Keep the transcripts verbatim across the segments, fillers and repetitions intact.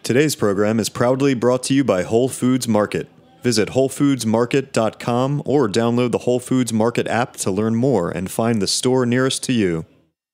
Today's program is proudly brought to you by Whole Foods Market. Visit whole foods market dot com or download the Whole Foods Market app to learn more and find the store nearest to you.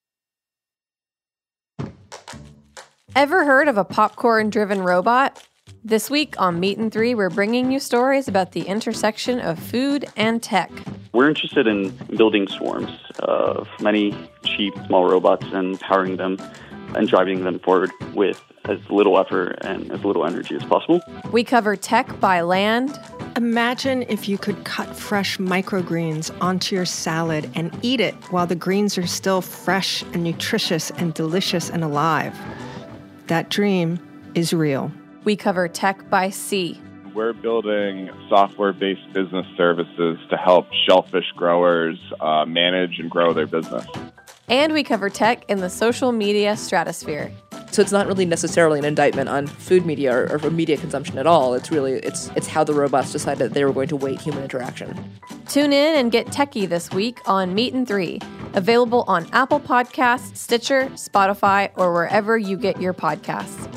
Ever heard of a popcorn-driven robot? This week on Meat and Three, we're bringing you stories about the intersection of food and tech. We're interested in building swarms of many cheap, small robots and powering them and driving them forward with as little effort and as little energy as possible. We cover tech by land. Imagine if you could cut fresh microgreens onto your salad and eat it while the greens are still fresh and nutritious and delicious and alive. That dream is real. We cover tech by sea. We're building software-based business services to help shellfish growers uh, manage and grow their business. And we cover tech in the social media stratosphere. So it's not really necessarily an indictment on food media or, or media consumption at all. It's really, it's it's how the robots decided they were going to weight human interaction. Tune in and get techie this week on Meat and Three, available on Apple Podcasts, Stitcher, Spotify, or wherever you get your podcasts.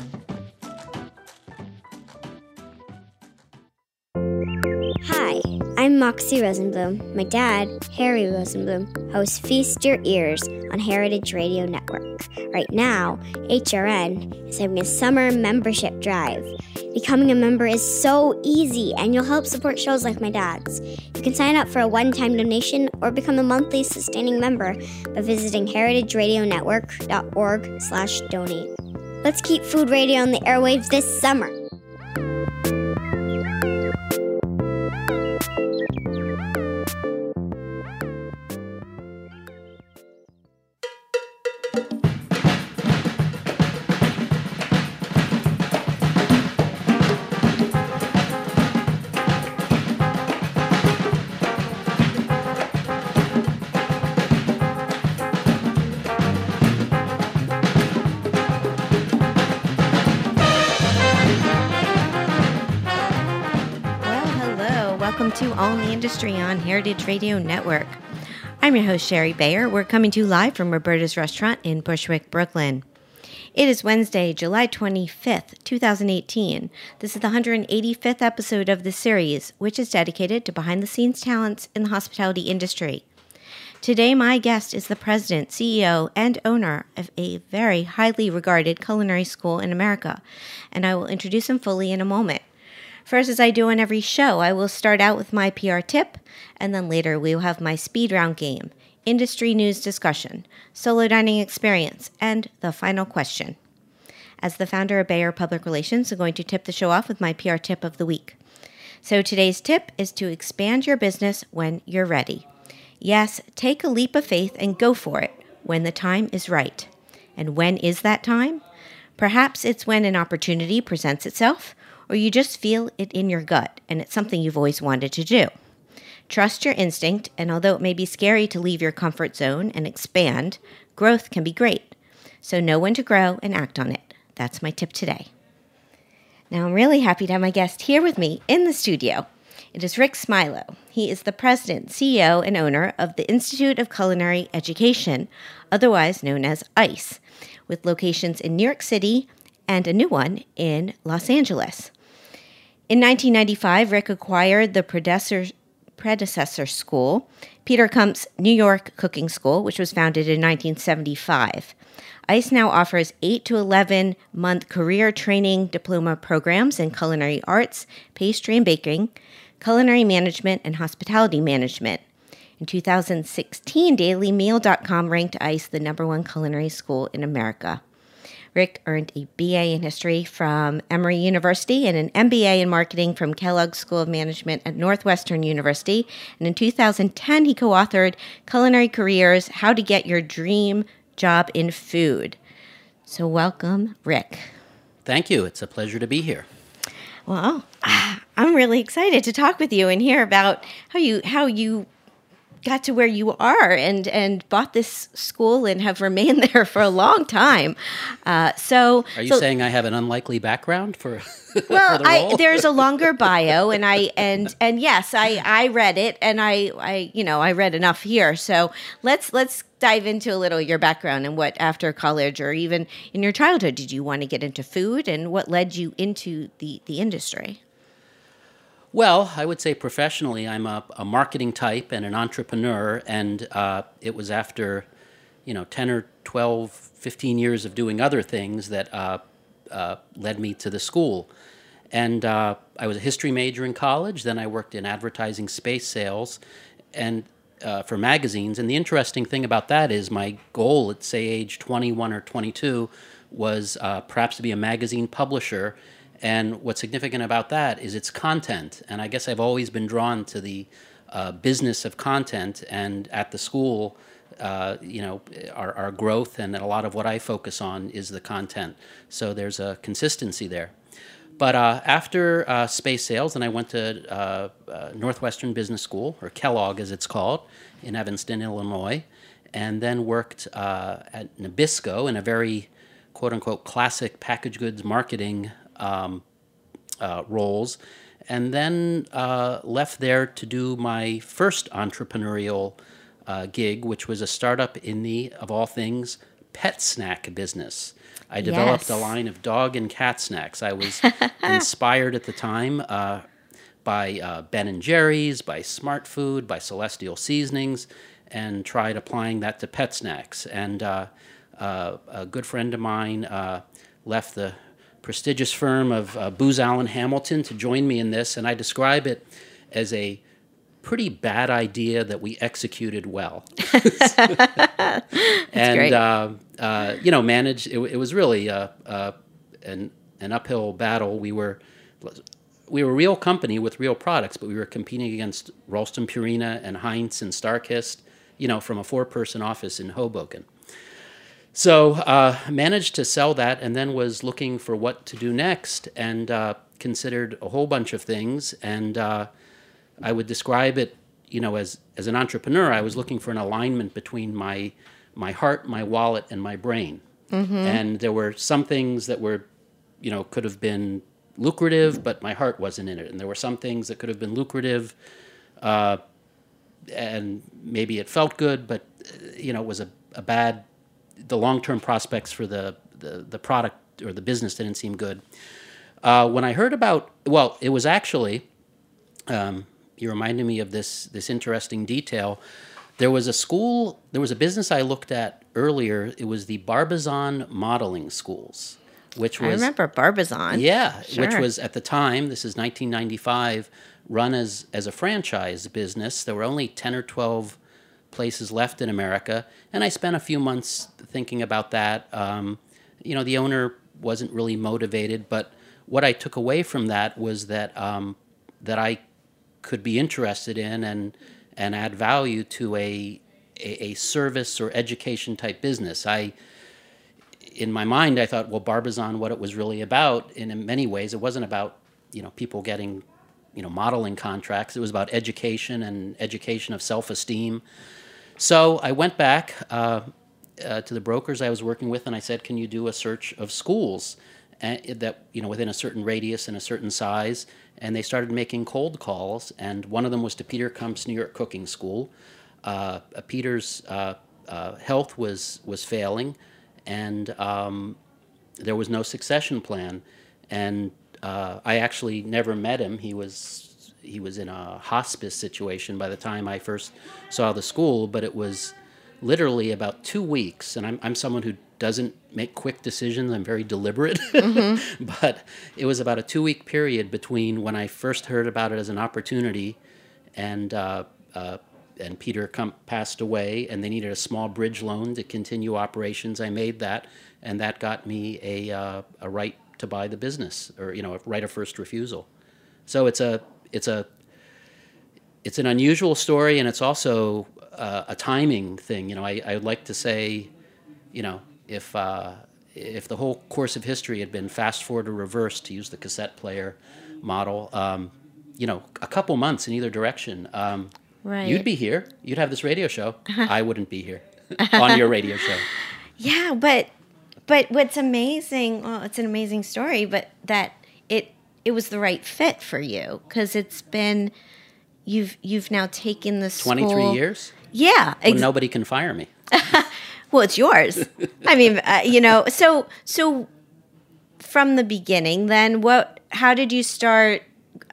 Hi, I'm Moxie Rosenblum. My dad, Harry Rosenblum, hosts Feast Your Ears on Heritage Radio Network. Right now, H R N is having a summer membership drive. Becoming a member is so easy, and you'll help support shows like my dad's. You can sign up for a one-time donation or become a monthly sustaining member by visiting heritage radio network dot org slash donate. Let's keep food radio on the airwaves this summer. To All in the Industry on Heritage Radio Network. I'm your host, Sherry Bayer. We're coming to you live from Roberta's Restaurant in Bushwick, Brooklyn. It is Wednesday, July twenty-fifth, twenty eighteen. This is the one hundred eighty-fifth episode of the series, which is dedicated to behind-the-scenes talents in the hospitality industry. Today, my guest is the president, C E O, and owner of a very highly regarded culinary school in America, and I will introduce him fully in a moment. First, as I do on every show, I will start out with my P R tip, and then later we will have my speed round game, industry news discussion, solo dining experience, and the final question. As the founder of Bayer Public Relations, I'm going to tip the show off with my P R tip of the week. So today's tip is to expand your business when you're ready. Yes, take a leap of faith and go for it when the time is right. And when is that time? Perhaps it's when an opportunity presents itself, or you just feel it in your gut, and it's something you've always wanted to do. Trust your instinct, and although it may be scary to leave your comfort zone and expand, growth can be great. So know when to grow and act on it. That's my tip today. Now, I'm really happy to have my guest here with me in the studio. It is Rick Smilo. He is the president, C E O, and owner of the Institute of Culinary Education, otherwise known as ICE, with locations in New York City and a new one in Los Angeles. In nineteen ninety-five, Rick acquired the predecessor, predecessor school, Peter Kump's New York Cooking School, which was founded in nineteen seventy-five. ICE now offers eight to eleven month career training diploma programs in culinary arts, pastry and baking, culinary management, and hospitality management. In two thousand sixteen, Daily Meal dot com ranked ICE the number one culinary school in America. Rick earned a B A in history from Emory University and an M B A in marketing from Kellogg School of Management at Northwestern University. And in two thousand ten, he co-authored Culinary Careers, How to Get Your Dream Job in Food. So welcome, Rick. Thank you. It's a pleasure to be here. Well, I'm really excited to talk with you and hear about how you how you got to where you are and, and bought this school and have remained there for a long time. Uh, so, Are you so, saying I have an unlikely background for, well, for the I, role? there's a longer bio, and I and and yes, I, I read it, and I, I you know I read enough here. So let's let's dive into a little your background and what after college or even in your childhood did you want to get into food, and what led you into the the industry? Well, I would say professionally, I'm a, a marketing type and an entrepreneur, and uh, it was after, you know, ten or twelve, fifteen years of doing other things that uh, uh, led me to the school. And uh, I was a history major in college, then I worked in advertising space sales and uh, for magazines. And the interesting thing about that is my goal at, say, age twenty-one or twenty-two was uh, perhaps to be a magazine publisher. And what's significant about that is its content. And I guess I've always been drawn to the uh, business of content. And at the school, uh, you know, our, our growth and a lot of what I focus on is the content. So there's a consistency there. But uh, after uh, space sales, then I went to uh, uh, Northwestern Business School, or Kellogg as it's called, in Evanston, Illinois, and then worked uh, at Nabisco in a very, quote-unquote, classic packaged goods marketing Um, uh, roles, and then uh, left there to do my first entrepreneurial uh, gig, which was a startup in the, of all things, pet snack business. I developed Yes. a line of dog and cat snacks. I was inspired at the time uh, by uh, Ben and Jerry's, by Smart Food, by Celestial Seasonings, and tried applying that to pet snacks. And uh, uh, a good friend of mine uh, left the prestigious firm of uh, Booz Allen Hamilton to join me in this, and I describe it as a pretty bad idea that we executed well. and great. Uh, uh, you know, managed. It, it was really uh, uh, an an uphill battle. We were we were a real company with real products, but we were competing against Ralston Purina and Heinz and Starkist. You know, from a four-person office in Hoboken. So uh, managed to sell that, and then was looking for what to do next, and uh, considered a whole bunch of things. And uh, I would describe it, you know, as as an entrepreneur, I was looking for an alignment between my my heart, my wallet, and my brain. Mm-hmm. And there were some things that were, you know, could have been lucrative, but my heart wasn't in it. And there were some things that could have been lucrative, uh, and maybe it felt good, but you know, it was a, a bad. The long-term prospects for the, the, the product or the business didn't seem good. Uh, when I heard about, well, it was actually, um, you reminded me of this this interesting detail. There was a school, there was a business I looked at earlier. It was the Barbizon Modeling Schools, which was... I remember Barbizon. Yeah, Sure. which was at the time, this is nineteen ninety-five, run as, as a franchise business. There were only ten or twelve places left in America, and I spent a few months thinking about that. Um, you know, the owner wasn't really motivated, but what I took away from that was that um, that I could be interested in and and add value to a, a a service or education type business. I, in my mind, I thought, well, Barbizon, what it was really about, and in many ways, it wasn't about, you know, people getting, you know, modeling contracts. It was about education and education of self-esteem. So I went back uh, uh, to the brokers I was working with, and I said, "Can you do a search of schools uh, that, you know, within a certain radius and a certain size?" And they started making cold calls, and one of them was to Peter Kump's New York Cooking School. Uh, Peter's uh, uh, health was was failing, and um, there was no succession plan. And uh, I actually never met him. He was. He was in a hospice situation by the time I first saw the school, but it was literally about two weeks. And I'm, I'm someone who doesn't make quick decisions. I'm very deliberate. Mm-hmm. But it was about a two-week period between when I first heard about it as an opportunity and uh, uh, and Peter Kump passed away, and they needed a small bridge loan to continue operations. I made that, and that got me a uh, a right to buy the business, or you know, a right of first refusal. So it's a It's a it's an unusual story, and it's also uh, a timing thing. You know, I, I would like to say, you know, if uh, if the whole course of history had been fast forward or reverse, to use the cassette player model, um, you know, a couple months in either direction, um, Right. You'd be here. You'd have this radio show. I wouldn't be here on your radio show. Yeah, but but what's amazing? Well, it's an amazing story, but that it it was the right fit for you because it's been you've you've now taken the school twenty-three years. Yeah, Well, ex- nobody can fire me. well, it's yours. I mean, uh, you know, so so from the beginning, then what? How did you start?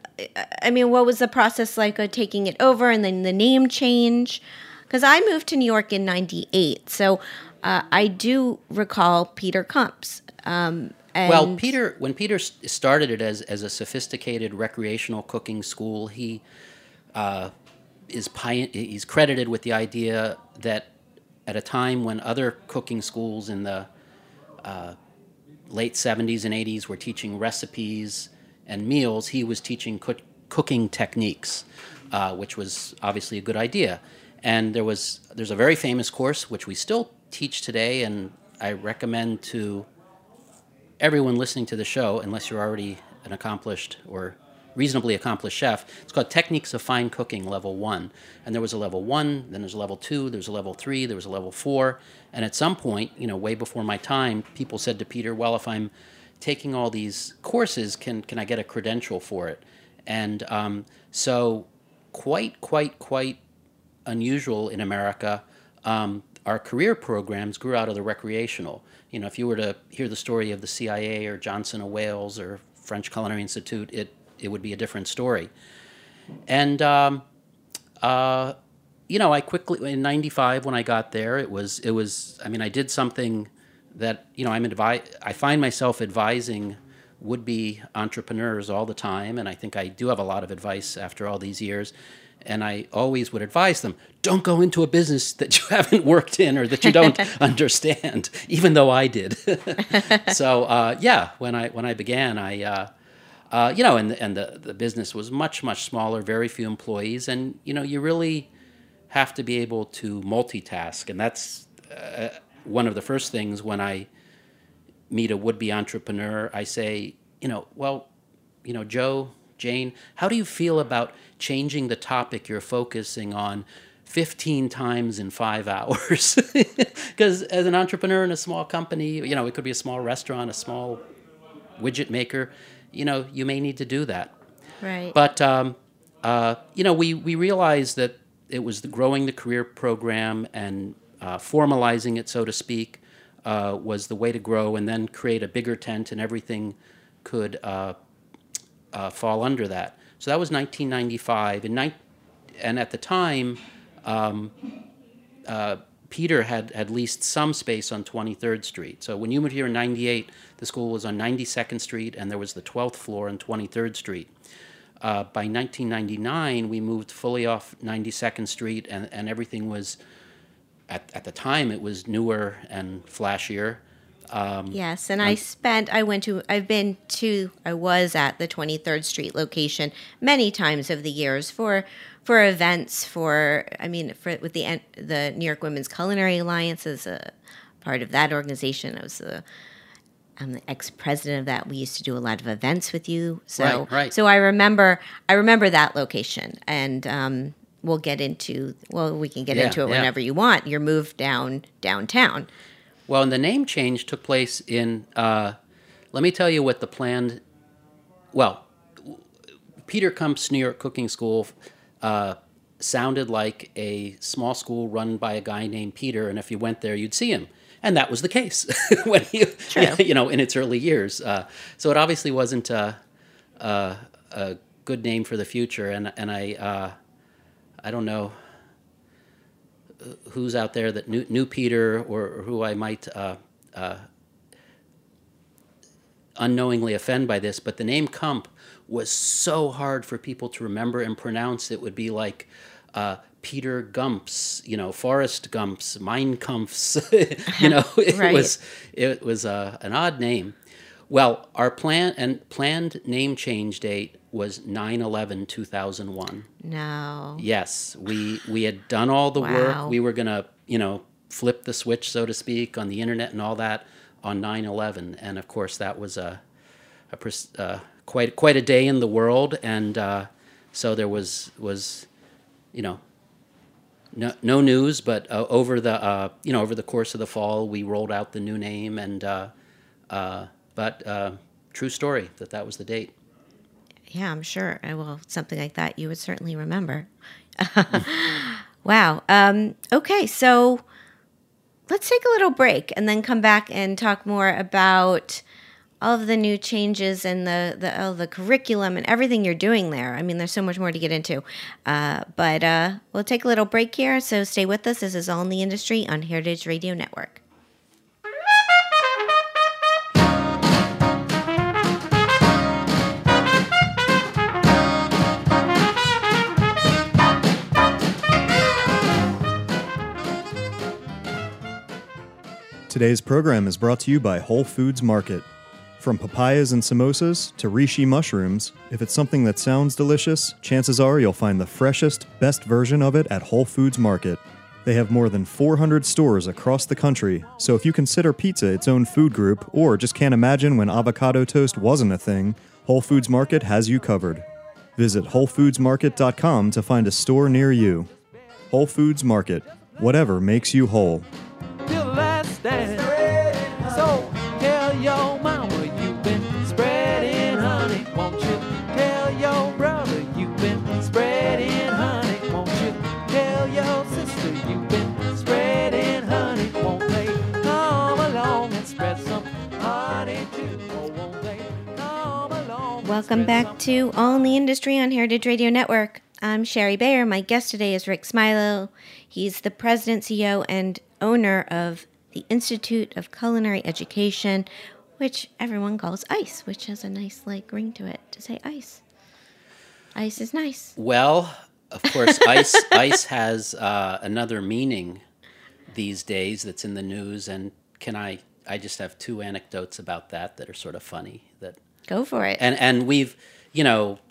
I mean, what was the process like of taking it over and then the name change? Because I moved to New York in ninety-eight, so uh, I do recall Peter Kumps. Um, and Well, Peter, when Peter s- started it as as a sophisticated recreational cooking school, he uh, is pi- he's credited with the idea that at a time when other cooking schools in the uh, late seventies and eighties were teaching recipes and meals, he was teaching cook- cooking techniques, uh, which was obviously a good idea. And there was there's a very famous course which we still teach today, and I recommend to everyone listening to the show, unless you're already an accomplished or reasonably accomplished chef. It's called Techniques of Fine Cooking Level One, and there was a level one, then there's a level two, there's a level three, there was a level four, and at some point, you know, way before my time, people said to Peter, "Well, if I'm taking all these courses, can can I get a credential for it?" And um, so, quite, quite, quite unusual in America. Um, our career programs grew out of the recreational. You know, if you were to hear the story of the C I A or Johnson and Wales or French Culinary Institute, it it would be a different story. And um, uh, you know, I quickly in ninety-five when I got there, it was it was. I mean, I did something that you know I'm advi- I find myself advising would-be entrepreneurs all the time, and I think I do have a lot of advice after all these years. And I always would advise them, don't go into a business that you haven't worked in or that you don't understand, even though I did. So, uh, yeah, when I when I began, I, uh, uh, you know, and, and the, the business was much, much smaller, very few employees. And, you know, you really have to be able to multitask. And that's uh, one of the first things when I meet a would-be entrepreneur. I say, you know, well, you know, Joe, Jane, how do you feel about changing the topic you're focusing on fifteen times in five hours? Because as an entrepreneur in a small company, you know, it could be a small restaurant, a small widget maker, you know, you may need to do that. Right. But, um, uh, you know, we, we realized that it was the growing the career program and uh, formalizing it, so to speak, uh, was the way to grow and then create a bigger tent and everything could uh, Uh, fall under that. So that was nineteen ninety-five, and, ni- and at the time, um, uh, Peter had, had leased some space on twenty-third Street. So when you moved here in ninety-eight, the school was on ninety-second Street, and there was the twelfth floor on twenty-third Street. Uh, by nineteen ninety-nine, we moved fully off ninety-second Street, and, and everything was, at, at the time, it was newer and flashier. Um, yes, and I spent, I went to, I've been to, I was at the twenty-third Street location many times over the years for for events, for, I mean, for with the the New York Women's Culinary Alliance as a part of that organization. I was the, I'm the ex-president of that. We used to do a lot of events with you. So, Right, right. so I remember, I remember that location, and um, we'll get into, well, we can get Yeah, into it yeah. whenever you want. Your move down downtown. Well, and the name change took place in, uh, let me tell you what the planned, well, Peter Kumps New York Cooking School uh, sounded like a small school run by a guy named Peter, and if you went there, you'd see him. And that was the case when you, you know, in its early years. Uh, so it obviously wasn't a, a, a good name for the future, and and I, uh, I don't know who's out there that knew, knew Peter or, or who I might uh, uh, unknowingly offend by this, but the name Kump was so hard for people to remember and pronounce. It would be like uh, Peter Gumps, you know, Forrest Gumps, Mein Kampfs, you know, it Right. was it was uh, an odd name. Well, our plan and planned name change date was nine eleven two thousand one. No. Yes, we we had done all the Wow. work. We were gonna, you know, flip the switch, so to speak, on the internet and all that on nine eleven, and of course that was a, a pres- uh, quite quite a day in the world, and uh, so there was was, you know, no, no news, but uh, over the uh, you know over the course of the fall, we rolled out the new name, and uh, uh, but uh, true story that that was the date. Yeah, I'm sure. Uh, Well, something like that you would certainly remember. Wow. Um, okay, so let's take a little break and then come back and talk more about all of the new changes and the the, oh, the curriculum and everything you're doing there. I mean, there's so much more to get into. Uh, but uh, we'll take a little break here, so stay with us. This is All in the Industry on Heritage Radio Network. Today's program is brought to you by Whole Foods Market. From papayas and samosas to reishi mushrooms, if it's something that sounds delicious, chances are you'll find the freshest, best version of it at Whole Foods Market. They have more than four hundred stores across the country, so if you consider pizza its own food group or just can't imagine when avocado toast wasn't a thing, Whole Foods Market has you covered. Visit whole foods market dot com to find a store near you. Whole Foods Market, whatever makes you whole. Till the last dance. So tell your mama you've been spreading honey. Won't you tell your brother you've been spreading honey? Won't you tell your sister you've been spreading honey? Won't they come along and spread some honey too? Or won't they come along? Welcome back to All in the Industry on Heritage Radio Network. I'm Sherry Bayer. My guest today is Rick Smilo. He's the president, C E O, and owner of the Institute of Culinary Education, which everyone calls ICE, which has a nice like ring to it to say ICE. ICE is nice. Well, of course, ICE ICE has uh, another meaning these days that's in the news, and can I? I just have two anecdotes about that that are sort of funny. That Go for it. and and we've, you know,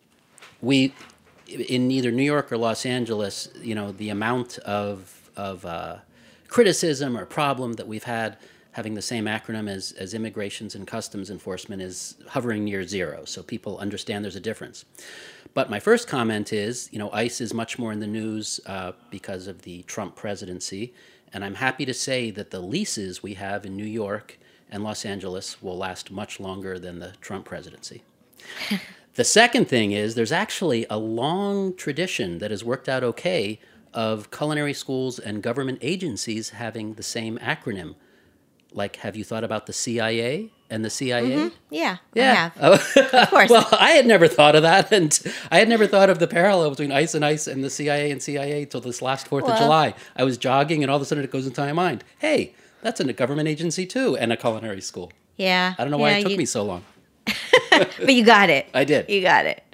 we in either New York or Los Angeles, you know, the amount of of uh, criticism or problem that we've had having the same acronym as, as Immigrations and Customs Enforcement is hovering near zero. So people understand there's a difference. But my first comment is, you know, ICE is much more in the news uh, because of the Trump presidency. And I'm happy to say that the leases we have in New York and Los Angeles will last much longer than the Trump presidency. The second thing is there's actually a long tradition that has worked out okay of culinary schools and government agencies having the same acronym. Like, have you thought about the C I A and the C I A? Mm-hmm. Yeah, Yeah. I have. Of course. Well, I had never thought of that, and I had never thought of the parallel between ICE and ICE and the C I A and C I A until this last Fourth Well- of July. I was jogging, and all of a sudden it goes into my mind, hey, that's a government agency too, and a culinary school. Yeah. I don't know why yeah, it took you- me so long. But you got it. I did. You got it.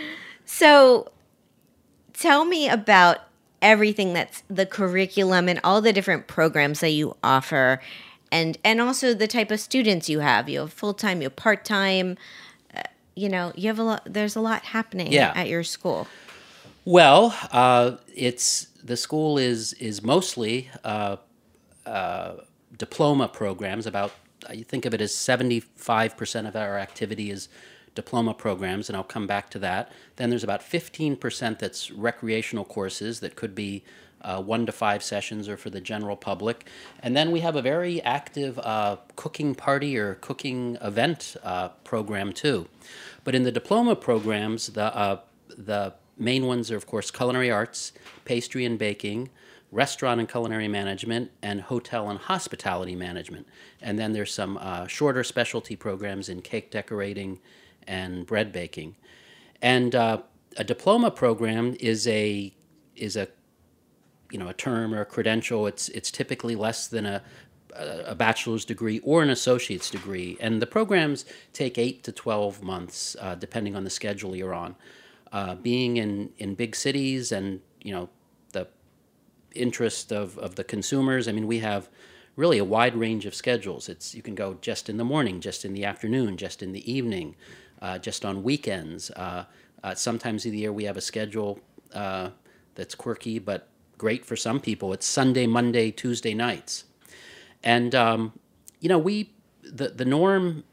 So tell me about everything that's the curriculum and all the different programs that you offer, and and also the type of students you have. You have full-time, you have part-time. Uh, you know, you have a lot, there's a lot happening Yeah. at your school. Well, uh, it's the school is is mostly uh, uh, diploma programs. About I think of it as seventy-five percent of our activity is diploma programs, and I'll come back to that. Then there's about fifteen percent that's recreational courses that could be uh, one to five sessions or for the general public. And then we have a very active uh, cooking party or cooking event uh, program too. But in the diploma programs, the uh, the main ones are, of course, culinary arts, pastry and baking, restaurant and culinary management, and hotel and hospitality management. And then there's some uh, shorter specialty programs in cake decorating and bread baking. And uh, a diploma program is a is a you know a term or a credential. It's it's typically less than a a bachelor's degree or an associate's degree, and the programs take eight to twelve months, uh, depending on the schedule you're on. Uh, being in, in big cities and you know the interest of, of the consumers, I mean, we have really a wide range of schedules. It's you can go just in the morning, just in the afternoon, just in the evening, uh, just on weekends. Uh, uh, sometimes of the year we have a schedule uh, that's quirky but great for some people. It's Sunday, Monday, Tuesday nights. And, um, you know, we, the, the norm,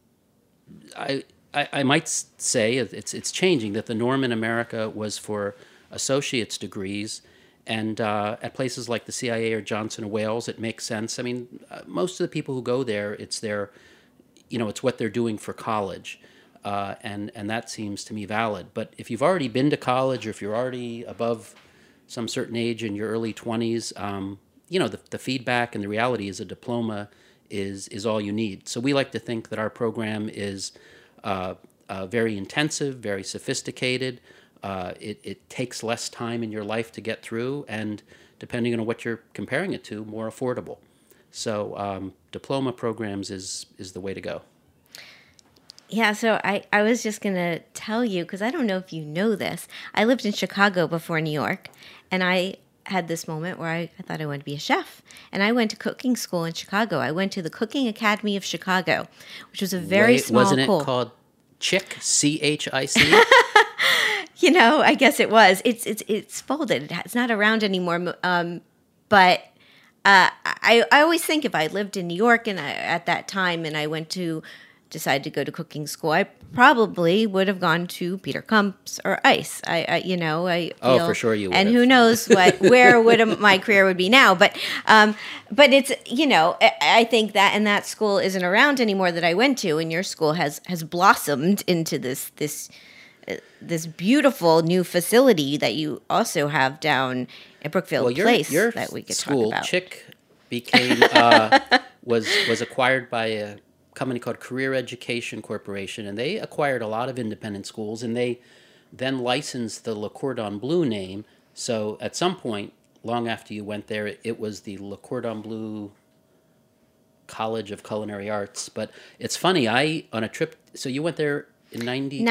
I, I, I might say it's, it's changing, that the norm in America was for associate's degrees and uh, at places like the C I A or Johnson and Wales, it makes sense. I mean, uh, most of the people who go there, it's their, you know, it's what they're doing for college, uh, and and that seems to me valid. But if you've already been to college, or if you're already above some certain age in your early twenties, um, you know, the, the feedback and the reality is a diploma is is all you need. So we like to think that our program is uh, uh, very intensive, very sophisticated. Uh, it, it takes less time in your life to get through, and depending on what you're comparing it to, more affordable. So um, diploma programs is is the way to go. Yeah, so I, I was just going to tell you, because I don't know if you know this. I lived in Chicago before New York, and I had this moment where I, I thought I wanted to be a chef. And I went to cooking school in Chicago. I went to the Cooking Academy of Chicago, which was a very Wait, small wasn't it school. called Chick, C H I C? You know, I guess it was. It's it's it's folded. It's not around anymore. Um, but uh, I I always think if I lived in New York and I, at that time, and I went to decide to go to cooking school, I probably would have gone to Peter Kump's or ICE. I, I you know, I feel, Oh, for sure you would And have. who knows what where would my career would be now? But um, but it's you know, I, I think that and that school isn't around anymore that I went to, and your school has has blossomed into this this. this beautiful new facility that you also have down at Brookfield Well, your, Place your that we could school, talk about. Chick, became uh, was was acquired by a company called Career Education Corporation, and they acquired a lot of independent schools, and they then licensed the Le Cordon Bleu name. So at some point, long after you went there, it, it was the Le Cordon Bleu College of Culinary Arts. But it's funny, I on a trip. So you went there in ninety.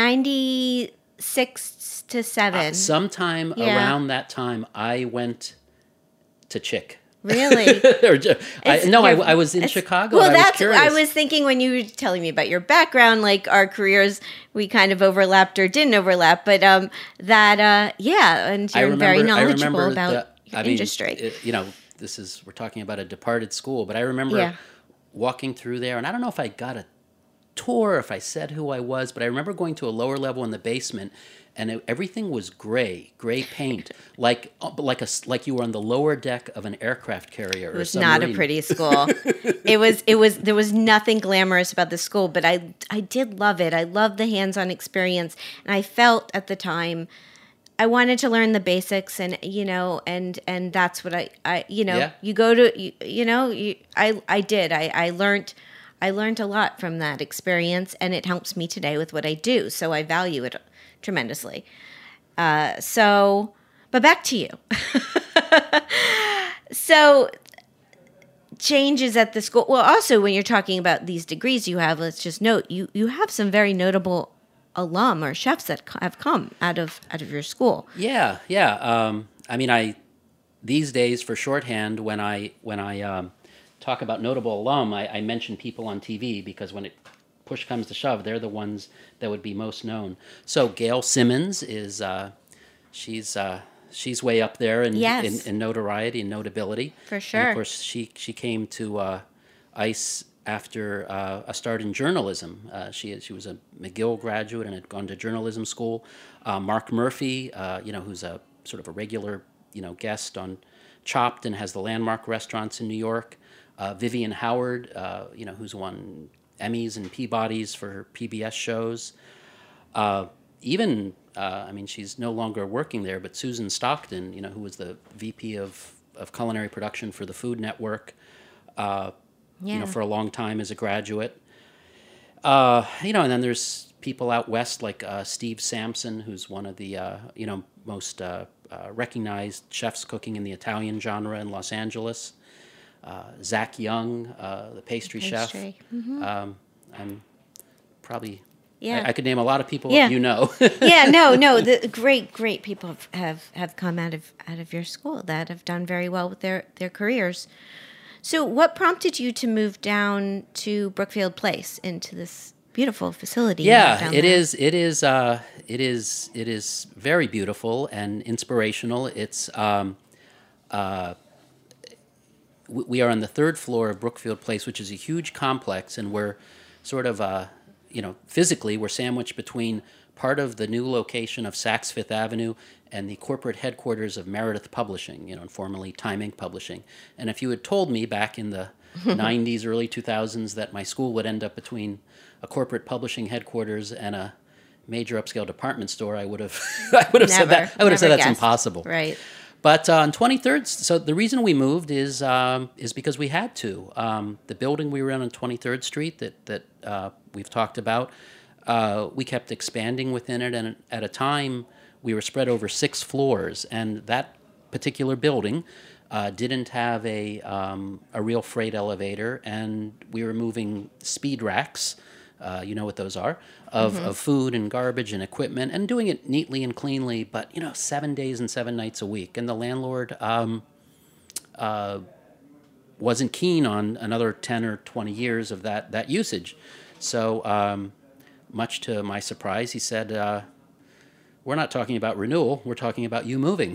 ninety-six to seven. Uh, sometime Yeah. around that time, I went to Chick. Really? Or ju- I, It's- no, I, you're- I was in it's- Chicago. Well, and I was that's curious. I was thinking when you were telling me about your background, like our careers, we kind of overlapped or didn't overlap, but um, that uh, yeah, and I you're remember, very I knowledgeable remember about the, your I mean, industry. it- you know, this is we're talking about a departed school, but I remember Yeah. walking through there, and I don't know if I got a tour, if I said who I was, but I remember going to a lower level in the basement, and it, everything was gray, gray paint, like uh, like a s- like you were on the lower deck of an aircraft carrier. It or was not a submarine. pretty school. it was it was there was nothing glamorous about the school, but I I did love it. I loved the hands-on experience, and I felt at the time I wanted to learn the basics, and you know, and and that's what I I you know, Yeah. you go to you, you know, you, I I did. I I learned I learned a lot from that experience, and it helps me today with what I do. So I value it tremendously. Uh, so, but back to you. So, changes at the school. Well, also when you're talking about these degrees you have, let's just note you you have some very notable alum or chefs that co- have come out of out of your school. Yeah, yeah. Um, I mean, I these days for shorthand when I when I um, talk about notable alum, I, I mention people on T V because when it push comes to shove, they're the ones that would be most known. So Gail Simmons is uh, she's uh, she's way up there in, Yes. in in notoriety and notability. For And sure. of course, she she came to uh, ICE after uh, a start in journalism. Uh, she she was a McGill graduate and had gone to journalism school. Uh, Mark Murphy, uh, you know, who's a sort of a regular you know guest on Chopped and has the landmark restaurants in New York. Uh, Vivian Howard, uh, you know, who's won Emmys and Peabodys for her P B S shows. Uh, even, uh, I mean, she's no longer working there, but Susan Stockton, you know, who was the V P of, of culinary production for the Food Network, uh, you Yeah. know, for a long time as a graduate. Uh, you know, and then there's people out west like uh, Steve Sampson, who's one of the, uh, you know, most uh, uh, recognized chefs cooking in the Italian genre in Los Angeles. Uh, Zach Young, uh, the pastry, chef. Pastry. Mhm. Um, I'm probably. Yeah. I, I could name a lot of people Yeah. you know. Yeah, no, no, the great, great people have, have, have come out of out of your school that have done very well with their, their careers. So what prompted you to move down to Brookfield Place into this beautiful facility? you have Yeah, down it there? is. It is. Uh, it is. It is very beautiful and inspirational. It's. Um, uh, w- we are on the third floor of Brookfield Place, which is a huge complex, and we're sort of. Uh, you know, physically, we're sandwiched between part of the new location of Saks Fifth Avenue and the corporate headquarters of Meredith Publishing, you know, formerly Time Incorporated Publishing. And if you had told me back in the nineties, early two thousands, that my school would end up between a corporate publishing headquarters and a major upscale department store, I would have, I would have Never, said that. I would have said never that's guessed. impossible. Right. But uh, on twenty-third, so the reason we moved is um, is because we had to. Um, the building we were in on twenty-third Street that that uh, we've talked about, uh, we kept expanding within it, and at a time we were spread over six floors, and that particular building uh, didn't have a um, a real freight elevator, and we were moving speed racks. Uh, you know what those are, of, Mhm. of food and garbage and equipment, and doing it neatly and cleanly, but, you know, seven days and seven nights a week. And the landlord um, uh, wasn't keen on another ten or twenty years of that, that usage. So um, much to my surprise, he said, uh, we're not talking about renewal, we're talking about you moving.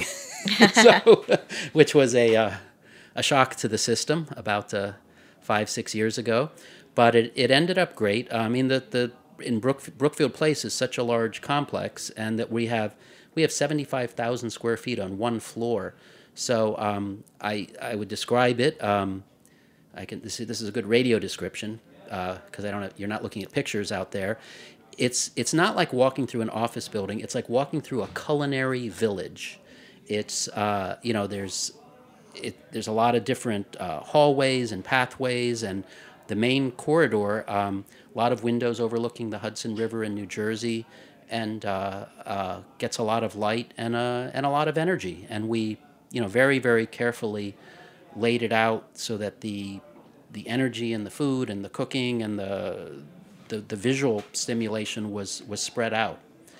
So, which was a, uh, a shock to the system about uh, five, six years ago. But it, it ended up great. I mean, the, the in Brook, Brookfield Place is such a large complex, and that we have we have seventy-five thousand square feet on one floor. So um, I I would describe it. Um, I can this, this is a good radio description because uh, I don't have, you're not looking at pictures out there. It's it's not like walking through an office building. It's like walking through a culinary village. It's uh, you know there's it, there's a lot of different uh, hallways and pathways, and the main corridor, um, a lot of windows overlooking the Hudson River in New Jersey, and uh, uh, gets a lot of light and uh, and a lot of energy. And we, you know, very very carefully laid it out so that the the energy and the food and the cooking and the the, the visual stimulation was was spread out.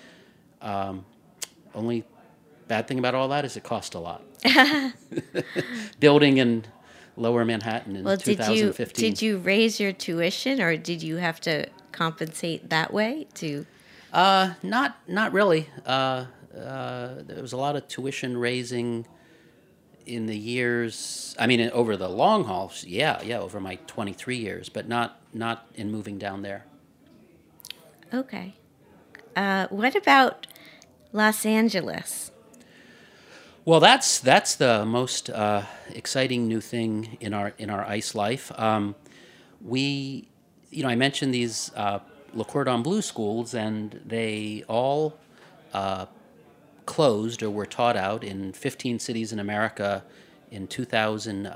Um, only bad thing about all that is it cost a lot. Building in Lower Manhattan in Well, two did you thousand fifteen. did you raise your tuition, or did you have to compensate that way to? Uh, not not really. Uh, uh, there was a lot of tuition raising in the years. I mean, in, over the long haul, yeah, yeah, over my twenty-three years, but not not in moving down there. Okay. Uh, what about Los Angeles? Well, that's that's the most uh, exciting new thing in our in our ice life. Um, we, you know, I mentioned these uh, Le Cordon Bleu schools, and they all uh, closed or were taught out in fifteen cities in America in two thousand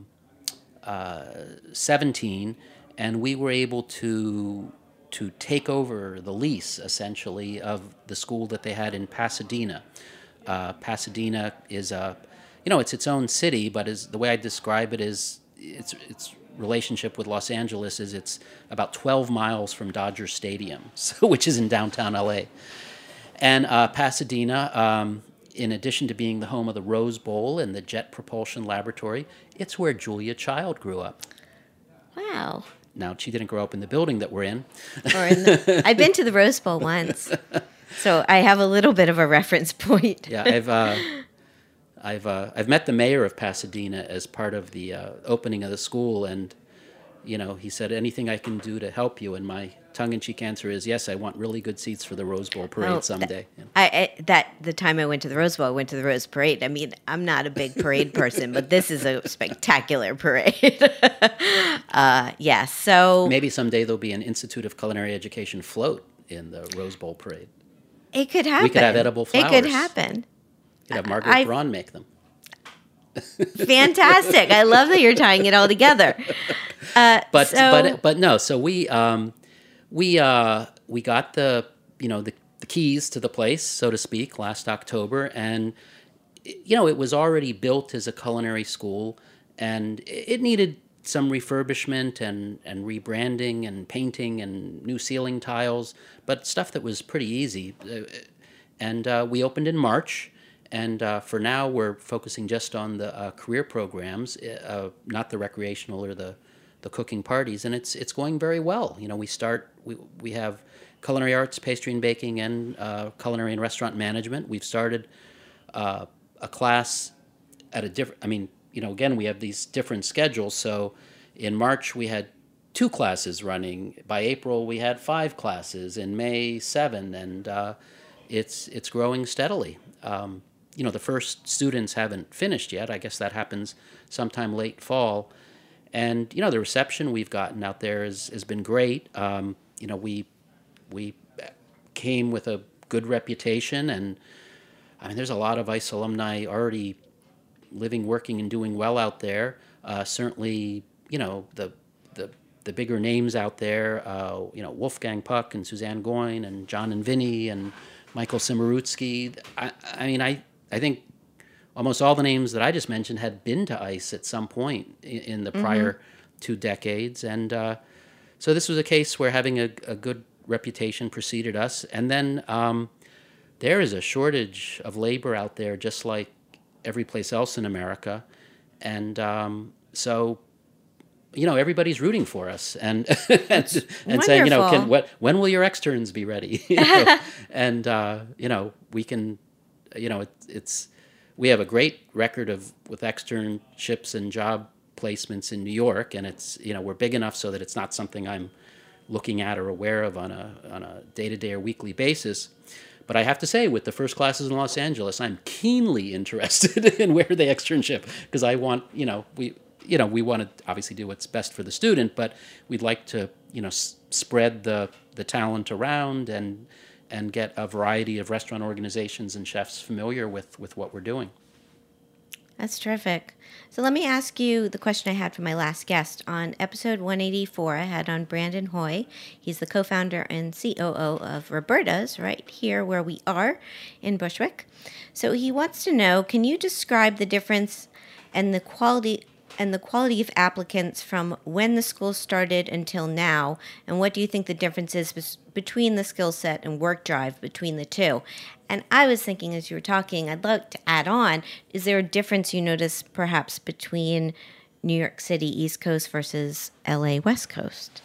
seventeen, and we were able to to take over the lease essentially of the school that they had in Pasadena. Uh, Pasadena is a, you know, it's its own city, but is the way I describe it is its its relationship with Los Angeles is it's about twelve miles from Dodger Stadium, so which is in downtown L A. And uh, Pasadena, um, in addition to being the home of the Rose Bowl and the Jet Propulsion Laboratory, it's where Julia Child grew up. Wow. Now, she didn't grow up in the building that we're in. Or in the, I've been to the Rose Bowl once, so I have a little bit of a reference point. Yeah, I've uh, I've uh, I've met the mayor of Pasadena as part of the uh, opening of the school, and you know, he said, anything I can do to help you, and my tongue-in-cheek answer is yes. I want really good seats for the Rose Bowl parade Oh, someday. That, I, I, that the time I went to the Rose Bowl, I went to the Rose Parade. I mean, I'm not a big parade person, but this is a spectacular parade. uh, yeah, so Maybe someday there'll be an Institute of Culinary Education float in the Rose Bowl parade. it could happen. We could have edible flowers. It could happen. We could have Margaret I- Braun make them. Fantastic! I love that you're tying it all together. Uh, But so, but but no. So we um, we uh, we got the you know the, the keys to the place, so to speak, last October, and you know it was already built as a culinary school, and it needed some refurbishment and and rebranding and painting and new ceiling tiles, but stuff that was pretty easy. Uh, And uh, we opened in March. And uh, for now, we're focusing just on the uh, career programs, uh, not the recreational or the, the cooking parties, and it's it's going very well. You know, we start we we have culinary arts, pastry and baking, and uh, culinary and restaurant management. We've started uh, a class at a different. I mean, you know, again, we have these different schedules. So in March, we had two classes running. By April, we had five classes. In May, seven, and uh, it's it's growing steadily. Um, you know, the first students haven't finished yet. I guess that happens sometime late fall. And you know, the reception we've gotten out there has has been great. Um, you know, we we came with a good reputation, and I mean, there's a lot of ICE alumni already living, working, and doing well out there. Uh, certainly, you know, the the the bigger names out there, uh, you know, Wolfgang Puck and Suzanne Goyne and John and Vinny and Michael Simarutsky. I, I mean, I, I think almost all the names that I just mentioned had been to ICE at some point in, in the prior mm-hmm. two decades. And uh, so this was a case where having a, a good reputation preceded us. And then um, there is a shortage of labor out there, just like every place else in America. And um, so... you know, everybody's rooting for us and and, and saying, you know, can, what, when will your externs be ready? You know? And, uh, you know, we can, you know, it, it's, we have a great record of with externships and job placements in New York. And it's, you know, we're big enough so that it's not something I'm looking at or aware of on a, on a day-to-day or weekly basis. But I have to say, with the first classes in Los Angeles, I'm keenly interested in where the externship, because I want, you know, we, you know, we want to obviously do what's best for the student, but we'd like to, you know, s- spread the, the talent around and and get a variety of restaurant organizations and chefs familiar with, with what we're doing. That's terrific. So let me ask you the question I had for my last guest. On episode one eighty-four, I had on Brandon Hoy. He's the co-founder and C O O of Roberta's, right here where we are in Bushwick. So he wants to know, can you describe the difference and the quality and the quality of applicants from when the school started until now, and what do you think the difference is bes- between the skill set and work drive between the two? And I was thinking as you were talking, I'd like to add on, is there a difference you notice perhaps between New York City East Coast versus L A West Coast?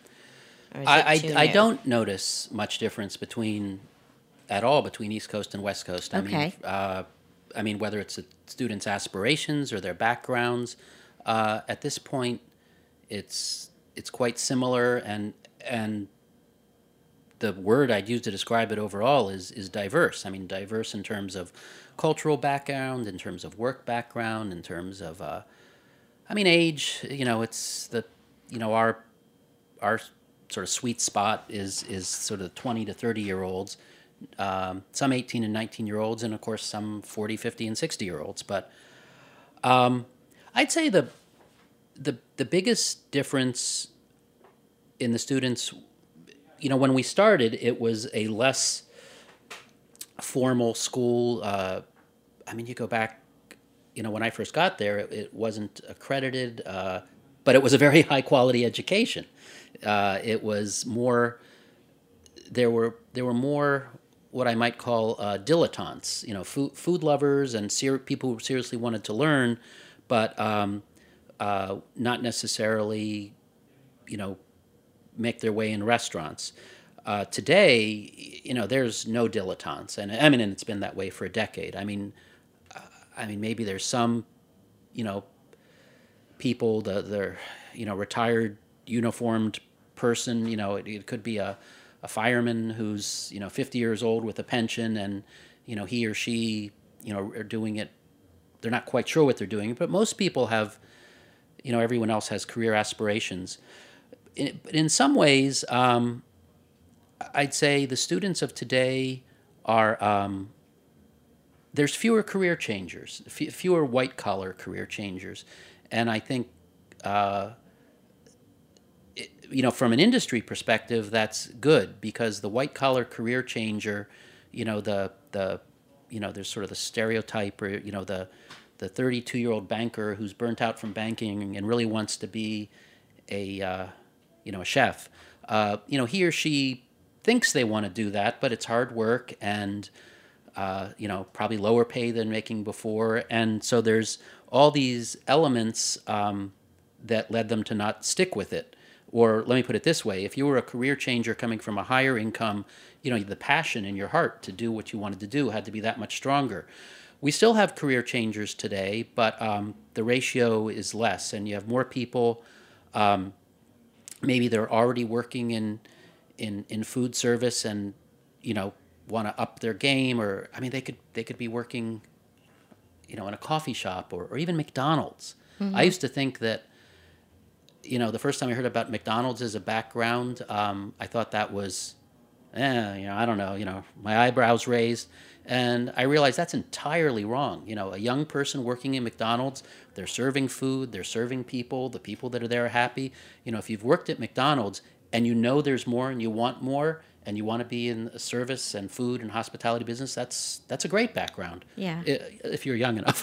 I, I, I don't notice much difference between, at all, between East Coast and West Coast. I Okay. mean, uh, I mean, whether it's a students' aspirations or their backgrounds, uh, at this point, it's it's quite similar, and and the word I'd use to describe it overall is is diverse. I mean, diverse in terms of cultural background, in terms of work background, in terms of, uh, I mean, age. You know, it's the, you know, our our sort of sweet spot is is sort of twenty to thirty year olds. Um, some eighteen and nineteen year olds, and of course some forty, fifty, and sixty year olds. But um, I'd say the, the the biggest difference in the students, you know, when we started, it was a less formal school. Uh, I mean, you go back, you know, when I first got there, it, it wasn't accredited, uh, but it was a very high quality education. Uh, it was more, there were there were more what I might call uh, dilettantes, you know, food, food lovers and ser- people who seriously wanted to learn, but um, uh, not necessarily, you know, make their way in restaurants. Uh, today, you know, there's no dilettantes, and I mean, and it's been that way for a decade. I mean, uh, I mean, maybe there's some, you know, people that they're, you know, retired uniformed person. You know, it, it could be a a fireman who's, you know, fifty years old with a pension, and, you know, he or she, you know, are doing it. They're not quite sure what they're doing, but most people have, you know, everyone else has career aspirations. In, in some ways, um, I'd say the students of today are, um, there's fewer career changers, f- fewer white collar career changers. And I think, uh, you know, from an industry perspective, that's good, because the white collar career changer, you know, the the, you know, there's sort of the stereotype, or, you know, the the thirty-two year old banker who's burnt out from banking and really wants to be a, uh, you know, a chef. Uh, you know, he or she thinks they want to do that, but it's hard work and, uh, you know, probably lower pay than making before, and so there's all these elements um, that led them to not stick with it. Or let me put it this way, if you were a career changer coming from a higher income, you know, the passion in your heart to do what you wanted to do had to be that much stronger. We still have career changers today, but um, the ratio is less, and you have more people um, maybe they're already working in in in food service and, you know, want to up their game, or I mean, they could they could be working, you know, in a coffee shop or, or even McDonald's. Mm-hmm. I used to think that, you know, the first time I heard about McDonald's as a background, um, I thought that was, eh, you know, I don't know, you know, my eyebrows raised. And I realized that's entirely wrong. You know, a young person working in McDonald's, they're serving food, they're serving people, the people that are there are happy. You know, if you've worked at McDonald's and you know there's more and you want more and you want to be in a service and food and hospitality business, that's that's a great background. Yeah. If you're young enough.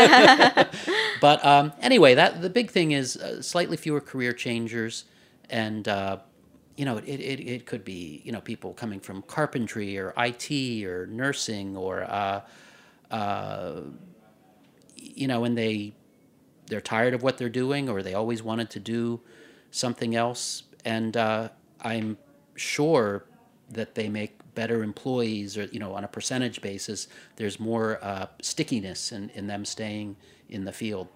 But um, anyway, that the big thing is uh, slightly fewer career changers, and uh, you know, it, it it could be, you know, people coming from carpentry or I T or nursing or uh, uh, you know, and they they're tired of what they're doing, or they always wanted to do something else, and uh, I'm sure that they make better employees, or, you know, on a percentage basis, there's more uh, stickiness in, in them staying in the field.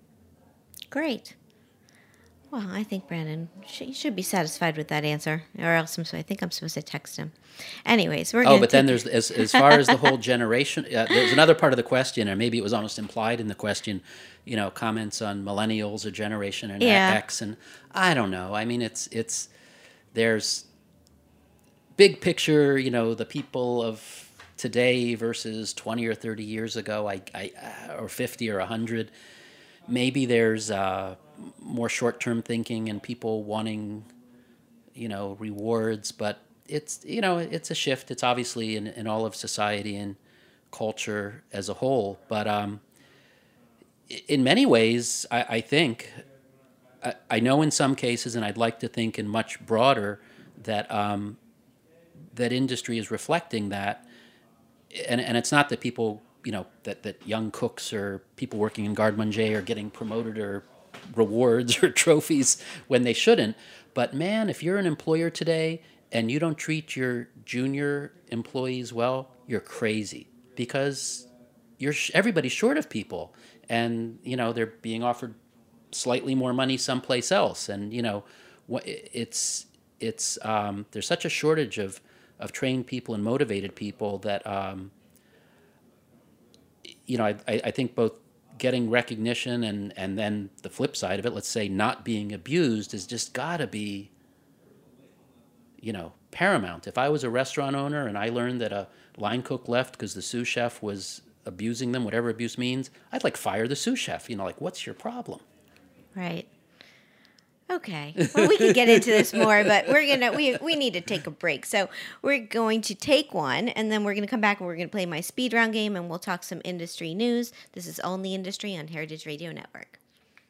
Great. Well, I think Brandon sh- should be satisfied with that answer, or else I'm, I think I'm supposed to text him. Anyways, we're oh, going but then there's as as far as the whole generation. Uh, there's another part of the question, or maybe it was almost implied in the question. You know, comments on millennials or Generation and Yeah. X, and I don't know. I mean, it's it's there's big picture. You know, the people of today versus twenty or thirty years ago, I, I or fifty or a hundred. Maybe there's uh, more short-term thinking and people wanting, you know, rewards, but it's, you know, it's a shift. It's obviously in, in all of society and culture as a whole. But um, in many ways, I, I think, I, I know in some cases, and I'd like to think in much broader, that um, that industry is reflecting that. And, and it's not that people, you know, that, that young cooks or people working in garde-manger are getting promoted or rewards or trophies when they shouldn't. But man, if you're an employer today and you don't treat your junior employees well, you're crazy, because you're everybody's short of people, and you know they're being offered slightly more money someplace else, and you know it's it's um, there's such a shortage of of trained people and motivated people that um, you know I I think both getting recognition and, and then the flip side of it, let's say not being abused, is just gotta be, you know, paramount. If I was a restaurant owner and I learned that a line cook left because the sous chef was abusing them, whatever abuse means, I'd like fire the sous chef. You know, like, what's your problem? Right. Okay. Well, we can get into this more, but we're gonna we we need to take a break. So we're going to take one, and then we're gonna come back and we're gonna play my speed round game, and we'll talk some industry news. This is All in the Industry on Heritage Radio Network.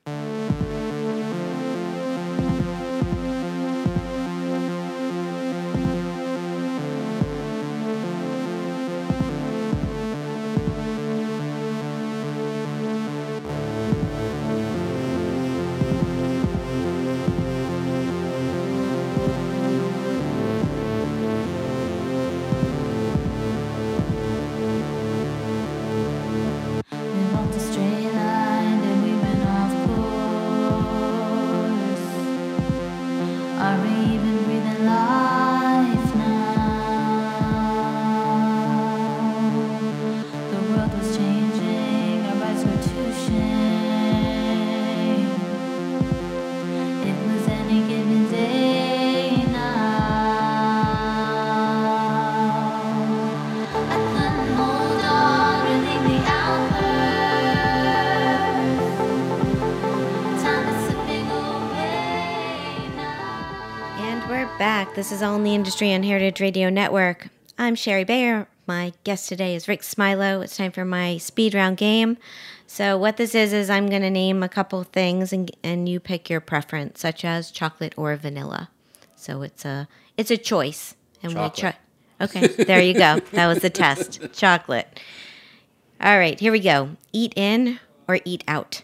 This is All in the Industry on Heritage Radio Network. I'm Sherry Bayer. My guest today is Rick Smilo. It's time for my speed round game. So what this is, is I'm going to name a couple things and and you pick your preference, such as chocolate or vanilla. So it's a it's a choice. And chocolate. we try. Okay, there you go. That was the test. Chocolate. All right, here we go. Eat in or eat out?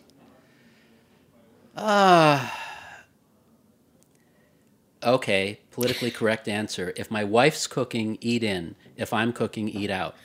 Uh, okay, politically correct answer. If my wife's cooking, eat in. If I'm cooking, eat out.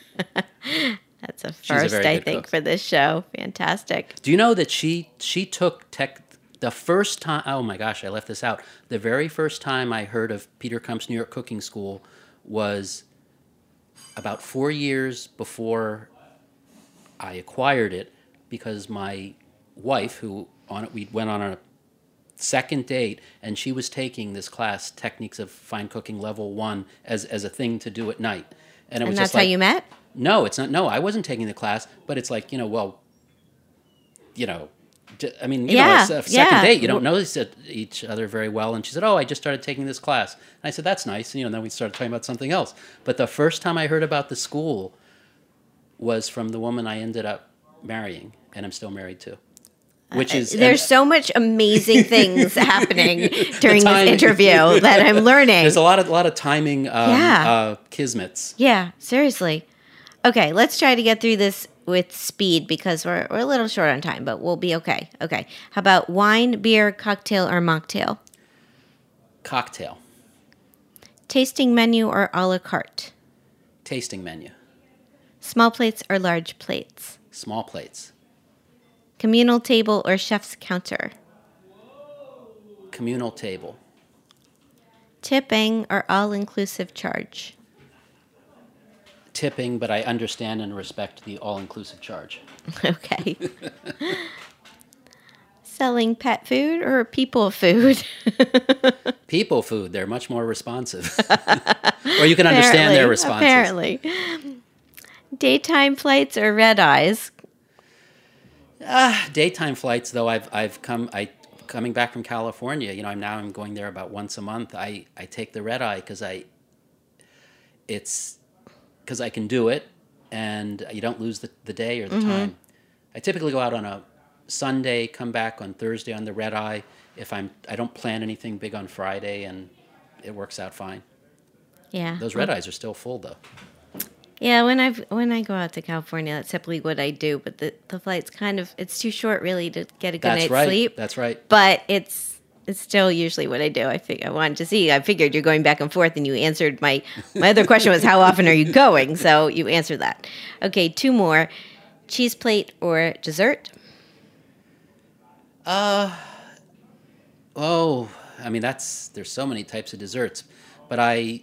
That's a She's a first, very I good think, cook. for this show. Fantastic. Do you know that she she took tech The first time, oh my gosh, I left this out. The very first time I heard of Peter Kump's New York Cooking School was about four years before I acquired it, because my wife, who on it, we went on a second date, and she was taking this class, Techniques of Fine Cooking Level One, as as a thing to do at night. And it And was that's just like, how you met? No, it's not. No, I wasn't taking the class, but it's like, you know, well, you know, j- I mean, you Yeah, know, it's a second yeah. date. You don't know each each other very well. And she said, oh, I just started taking this class. And I said, that's nice. And, you know, then we started talking about something else. But the first time I heard about the school was from the woman I ended up marrying, and I'm still married to. Which is There's and- so much amazing things happening during this timing. interview that I'm learning. There's a lot of a lot of timing, um, Yeah. uh, kismets. Yeah, seriously. Okay, let's try to get through this with speed because we're, we're a little short on time, but we'll be okay. Okay. How about wine, beer, cocktail, or mocktail? Cocktail, Tasting menu or a la carte? tasting menu, Small plates or large plates? small plates, Communal table or chef's counter? communal table, Tipping or all-inclusive charge? tipping, but I understand and respect the all-inclusive charge. Okay. Selling pet food or people food? People food, they're much more responsive. Or you can understand their responses. Apparently. Daytime flights or red eyes? Ah, daytime flights, though, I've I've come I coming back from California. You know, I'm now I'm going there about once a month. I, I take the red eye because I it's because I can do it, and you don't lose the, the day or the Mm-hmm. time. I typically go out on a Sunday, come back on Thursday on the red eye. If I'm I don't plan anything big on Friday, and it works out fine. Yeah. Those red eyes are still full, though. Yeah, when I when I go out to California, that's typically what I do. But the, the flight's kind of it's too short, really, to get a good That's night's right. sleep. That's right. But it's it's still usually what I do. I think I wanted to see. I figured you're going back and forth, and you answered my my other question was how often are you going? So you answered that. Okay, two more: cheese plate or dessert? Uh, oh, I mean, that's, there's so many types of desserts, but I,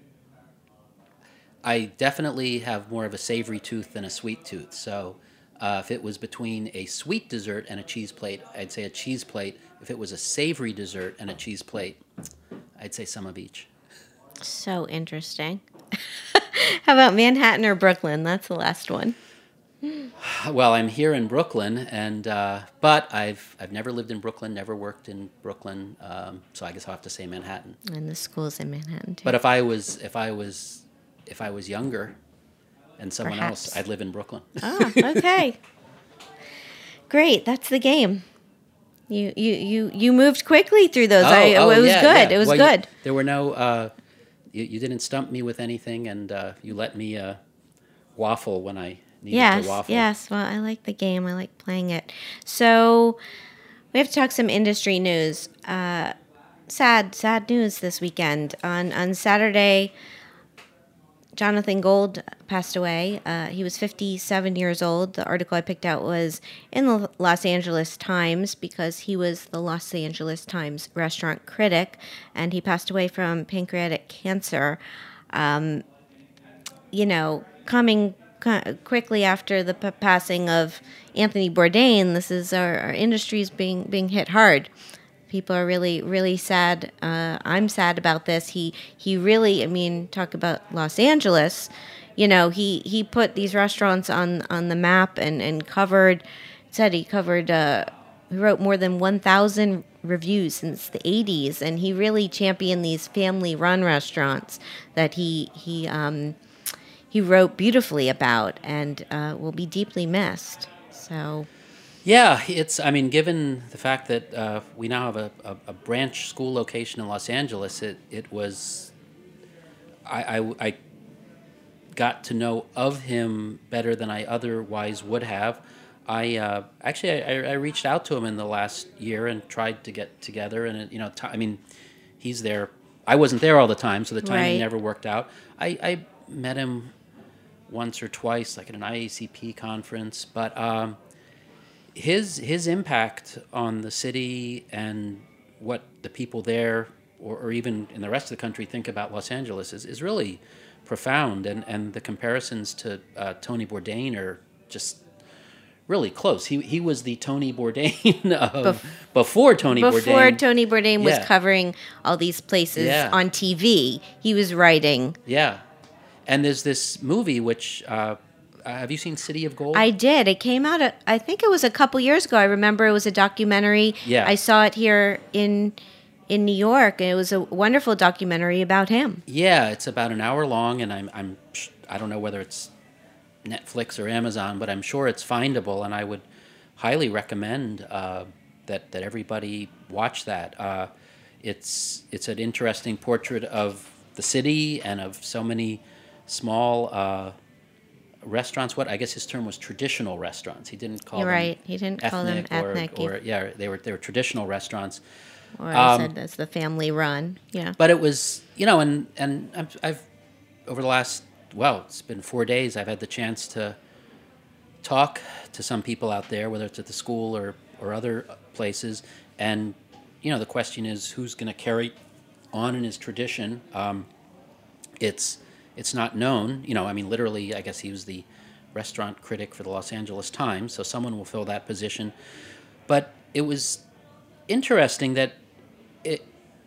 I definitely have more of a savory tooth than a sweet tooth. So uh, if it was between a sweet dessert and a cheese plate, I'd say a cheese plate. If it was a savory dessert and a cheese plate, I'd say some of each. So interesting. How about Manhattan or Brooklyn? That's the last one. Well, I'm here in Brooklyn, and uh, but I've I've never lived in Brooklyn, never worked in Brooklyn, um, so I guess I'll have to say Manhattan. And the school's in Manhattan too. But if I was if I was if I was younger and someone Perhaps. else, I'd live in Brooklyn. Oh, okay. Great. That's the game. You you you you moved quickly through those. Oh, I, oh, it was yeah, good. yeah. It was Well, you- good. there were no. Uh, you, you didn't stump me with anything, and uh, you let me uh, waffle when I needed Yes, to waffle. yes. Well, I like the game. I like playing it. So we have to talk some industry news. Uh, sad, sad news this weekend. On on Saturday, Jonathan Gold passed away. Uh, he was fifty-seven years old. The article I picked out was in the Los Angeles Times because he was the Los Angeles Times restaurant critic, and he passed away from pancreatic cancer. Um, you know, coming cu- quickly after the p- passing of Anthony Bourdain, this is our, our industry's being being hit hard. People are really, really sad. Uh, I'm sad about this. He he really, I mean, talk about Los Angeles. You know, he, he put these restaurants on, on the map and, and covered, said he covered, uh, he wrote more than one thousand reviews since the eighties. And he really championed these family-run restaurants that he, he, um, he wrote beautifully about and uh, will be deeply missed. So... Yeah, it's, I mean, given the fact that uh, we now have a, a, a branch school location in Los Angeles, it, it was, I, I, I got to know of him better than I otherwise would have. I uh, actually, I, I reached out to him in the last year and tried to get together, and, it, you know, t- I mean, he's there. I wasn't there all the time, so the timing Right. never worked out. I, I met him once or twice, like at an I A C P conference, but... Um, his his impact on the city and what the people there, or, or even in the rest of the country, think about Los Angeles is, is really profound. And, and the comparisons to uh, Tony Bourdain are just really close. He he was the Tony Bourdain of Bef- before Tony before Bourdain. Before Tony Bourdain was yeah. covering all these places yeah. on T V, he was writing. Yeah. And there's this movie which, uh, have you seen City of Gold? I did. It came out, a, I think it was a couple years ago. I remember it was a documentary. Yeah. I saw it here in in New York, and it was a wonderful documentary about him. Yeah, it's about an hour long, and I'm I'm I don't know whether it's Netflix or Amazon, but I'm sure it's findable, and I would highly recommend uh, that that everybody watch that. Uh, it's it's an interesting portrait of the city and of so many small uh, restaurants. What I guess his term was traditional restaurants. He didn't call You're them right. He didn't call them or, ethnic. or yeah, they were they were traditional restaurants. Or Um, I said that's the family run. Yeah. But it was, you know, and and I've, I've over the last, well, it's been four days, I've had the chance to talk to some people out there, whether it's at the school or, or other places. And, you know, the question is, who's going to carry on in his tradition? Um, it's it's not known. You know, I mean, literally, I guess he was the restaurant critic for the Los Angeles Times, so someone will fill that position. But it was interesting that it,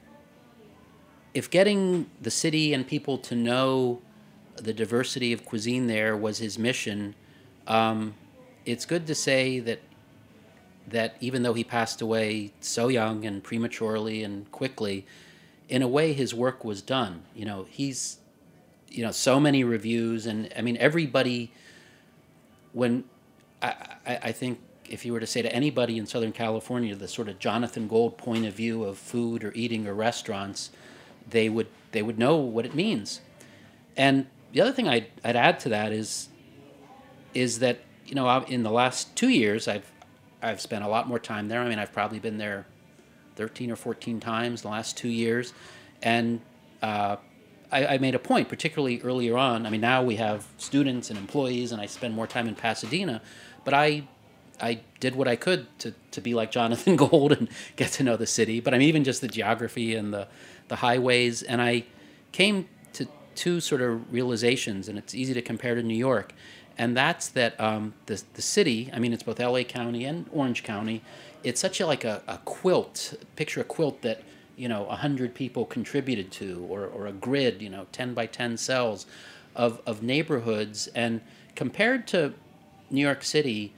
if getting the city and people to know the diversity of cuisine there was his mission, um, it's good to say that that even though he passed away so young and prematurely and quickly, in a way his work was done. You know, he's, you know, so many reviews, and I mean everybody. When I, I, I think. If you were to say to anybody in Southern California the sort of Jonathan Gold point of view of food or eating or restaurants, they would they would know what it means. And the other thing I'd, I'd add to that is is that, you know, in the last two years I've I've spent a lot more time there. I mean, I've probably been there thirteen or fourteen times in the last two years, and uh, I, I made a point, particularly earlier on. I mean, now we have students and employees, and I spend more time in Pasadena, but I. I did what I could to, to be like Jonathan Gold and get to know the city. But I mean, even just the geography and the, the highways. And I came to two sort of realizations, and it's easy to compare to New York. And that's that um, the, the city, I mean, it's both L A County and Orange County. It's such a, like a, a quilt, picture a quilt that, you know, one hundred people contributed to, or, or a grid, you know, ten by ten cells of, of neighborhoods. And compared to New York City,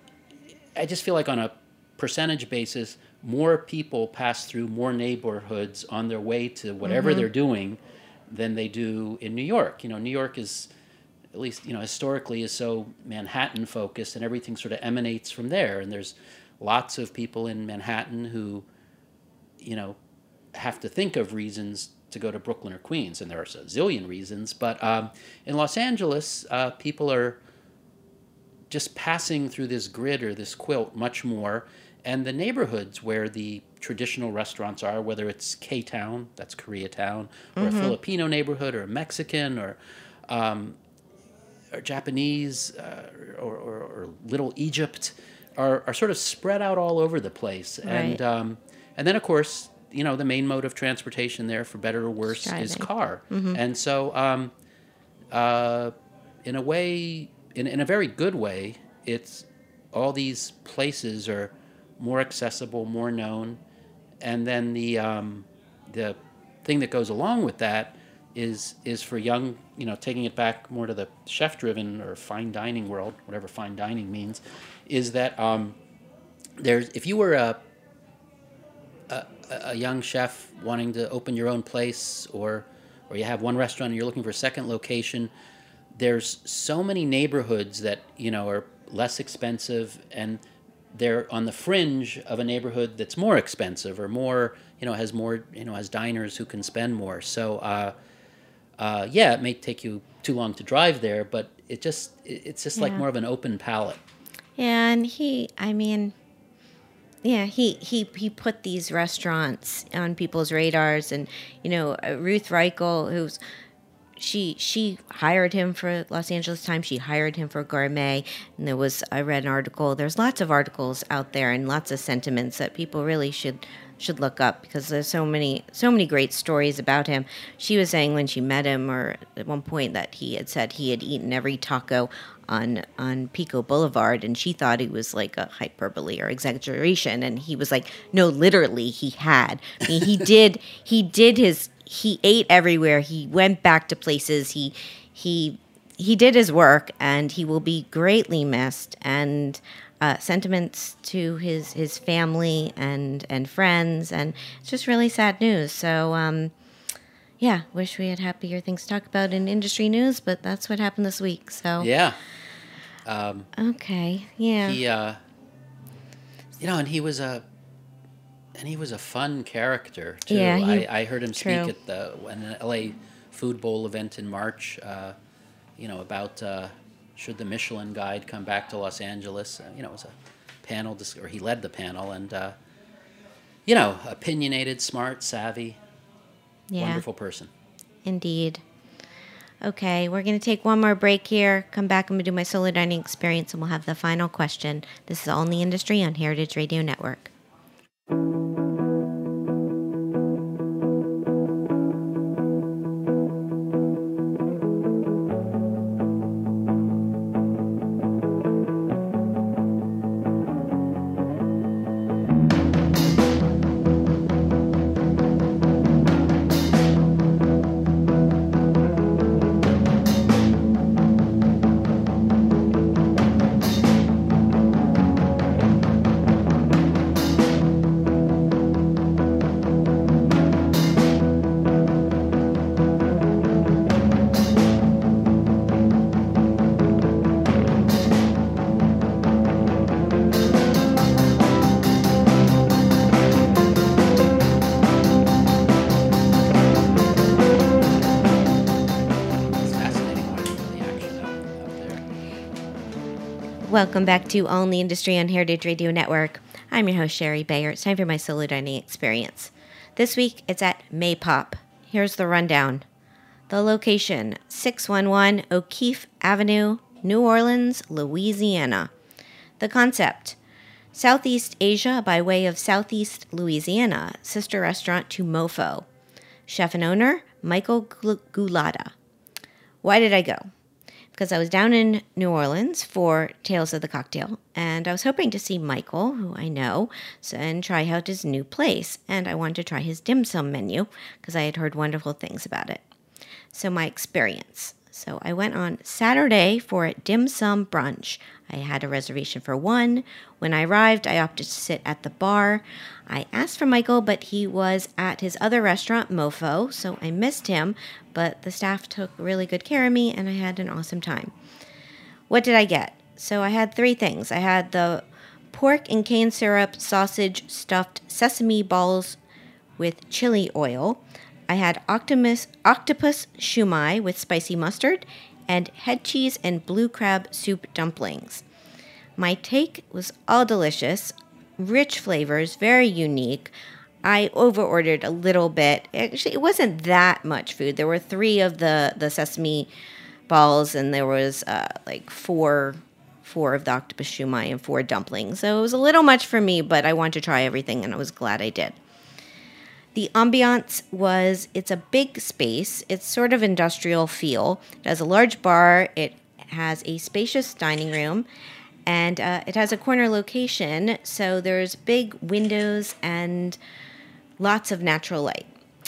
I just feel like on a percentage basis, more people pass through more neighborhoods on their way to whatever mm-hmm. they're doing than they do in New York. You know, New York is, at least, you know, historically is so Manhattan focused, and everything sort of emanates from there. And there's lots of people in Manhattan who, you know, have to think of reasons to go to Brooklyn or Queens, and there are a zillion reasons. But um, in Los Angeles, uh, people are just passing through this grid or this quilt much more. And the neighborhoods where the traditional restaurants are, whether it's K-Town, that's Koreatown, or mm-hmm. a Filipino neighborhood, or a Mexican, or um, or Japanese, uh, or, or, or Little Egypt, are, are sort of spread out all over the place. Right. And um, and then, of course, you know, the main mode of transportation there, for better or worse, Driving. is car. Mm-hmm. And so, um, uh, in a way... In, in a very good way, it's all these places are more accessible, more known, and then the um, the thing that goes along with that is is for young, you know, taking it back more to the chef-driven or fine dining world, whatever fine dining means, is that um, there's if you were a, a a young chef wanting to open your own place, or or you have one restaurant and you're looking for a second location. There's so many neighborhoods that, you know, are less expensive, and they're on the fringe of a neighborhood that's more expensive, or more, you know, has more, you know, has diners who can spend more. So, uh, uh, yeah, it may take you too long to drive there, but it just, it's just yeah. like more of an open palette. And he, I mean, yeah, he, he, he put these restaurants on people's radars, and, you know, Ruth Reichel, who's, she she hired him for Los Angeles Times. She hired him for Gourmet. And there was, I read an article. There's lots of articles out there and lots of sentiments that people really should should look up because there's so many so many great stories about him. She was saying when she met him, or at one point, that he had said he had eaten every taco on on Pico Boulevard, and she thought it was like a hyperbole or exaggeration, and he was like, no, literally he had. I mean, he did he did his he ate everywhere. He went back to places. He he he did his work, and he will be greatly missed. And Uh, sentiments to his, his family and, and friends, and it's just really sad news. So, um, yeah, wish we had happier things to talk about in industry news, but that's what happened this week. So Yeah. Um, okay, yeah. He, uh, you know, and he was a, and he was a fun character too. Yeah, he- I, I heard him true. speak at the an L A Food Bowl event in March. Uh, you know about. Uh, Should the Michelin Guide come back to Los Angeles? Uh, you know, it was a panel, dis- or he led the panel, and, uh, you know, opinionated, smart, savvy, Yeah. wonderful person. Indeed. Okay, we're going to take one more break here. Come back, I'm going to do my solo dining experience, and we'll have the final question. This is All in the Industry on Heritage Radio Network. Welcome back to All in the Industry on Heritage Radio Network. I'm your host, Sherry Bayer. It's time for my solo dining experience. This week, it's at Maypop. Here's the rundown. The location, six one one O'Keefe Avenue, New Orleans, Louisiana. The concept, Southeast Asia by way of Southeast Louisiana, sister restaurant to Mofo. Chef and owner, Michael Gulata. Why did I go? Because I was down in New Orleans for Tales of the Cocktail, and I was hoping to see Michael, who I know, and try out his new place, and I wanted to try his dim sum menu, because I had heard wonderful things about it. So my experience. So I went on Saturday for a dim sum brunch. I had a reservation for one. When I arrived, I opted to sit at the bar. I asked for Michael, but he was at his other restaurant, Mofo, so I missed him, but the staff took really good care of me, and I had an awesome time. What did I get? So I had three things. I had the pork and cane syrup sausage stuffed sesame balls with chili oil. I had octopus, octopus shumai with spicy mustard, and head cheese and blue crab soup dumplings. My take was all delicious, rich flavors, very unique. I overordered a little bit. Actually, it wasn't that much food. There were three of the, the sesame balls, and there was uh, like four four of the octopus shumai and four dumplings. So it was a little much for me, but I wanted to try everything, and I was glad I did. The ambiance was, it's a big space. It's sort of industrial feel. It has a large bar. It has a spacious dining room. And uh, it has a corner location, so there's big windows and lots of natural light.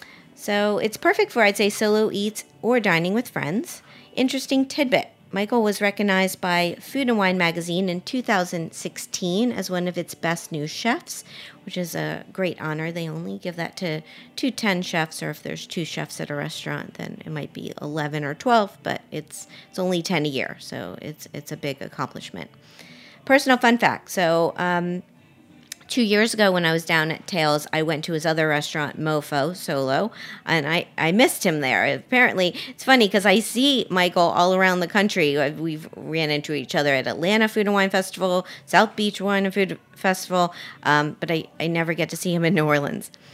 So it's perfect for, I'd say, solo eats or dining with friends. Interesting tidbit. Michael was recognized by Food and Wine magazine in two thousand sixteen as one of its best new chefs, which is a great honor. They only give that to two ten chefs, or if there's two chefs at a restaurant, then it might be eleven or twelve, but it's it's only ten a year, so it's it's a big accomplishment. Personal fun fact. So um, two years ago when I was down at Tales, I went to his other restaurant, Mofo, solo, and I, I missed him there. Apparently, it's funny because I see Michael all around the country. We've ran into each other at Atlanta Food and Wine Festival, South Beach Wine and Food Festival, um, but I, I never get to see him in New Orleans.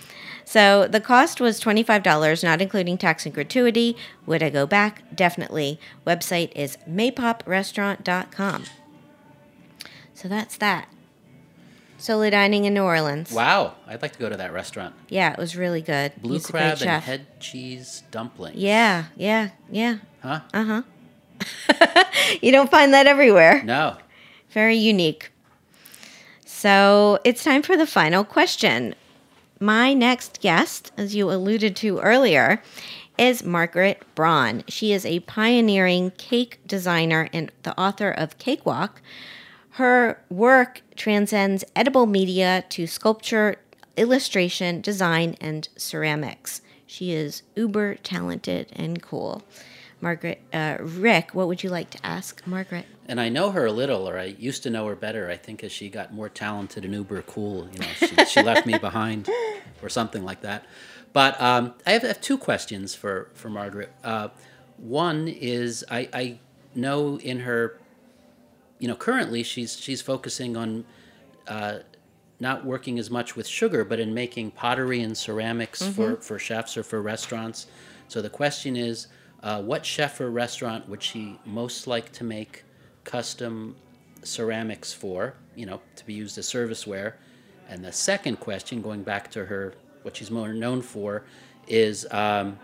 So the cost was twenty-five dollars, not including tax and gratuity. Would I go back? Definitely. Website is maypop restaurant dot com. So that's that. Solo dining in New Orleans. Wow, I'd like to go to that restaurant. Yeah, it was really good. Blue He's a great crab and chef. head cheese dumplings. Yeah, yeah, yeah. Huh? Uh-huh. You don't find that everywhere. No. Very unique. So it's time for the final question. My next guest, as you alluded to earlier, is Margaret Braun. She is a pioneering cake designer and the author of Cakewalk. Her work transcends edible media to sculpture, illustration, design, and ceramics. She is uber talented and cool. Margaret, uh, Rick, what would you like to ask Margaret? And I know her a little, or I used to know her better, I think, as she got more talented and uber cool. You know, she, she left me behind or something like that. But um, I, have, I have two questions for, for Margaret. Uh, one is I, I know in her, you know, currently she's she's focusing on uh, not working as much with sugar, but in making pottery and ceramics mm-hmm. for, for chefs or for restaurants. So the question is, uh, what chef or restaurant would she most like to make custom ceramics for, you know, to be used as serviceware? And the second question, going back to her, what she's more known for, is um,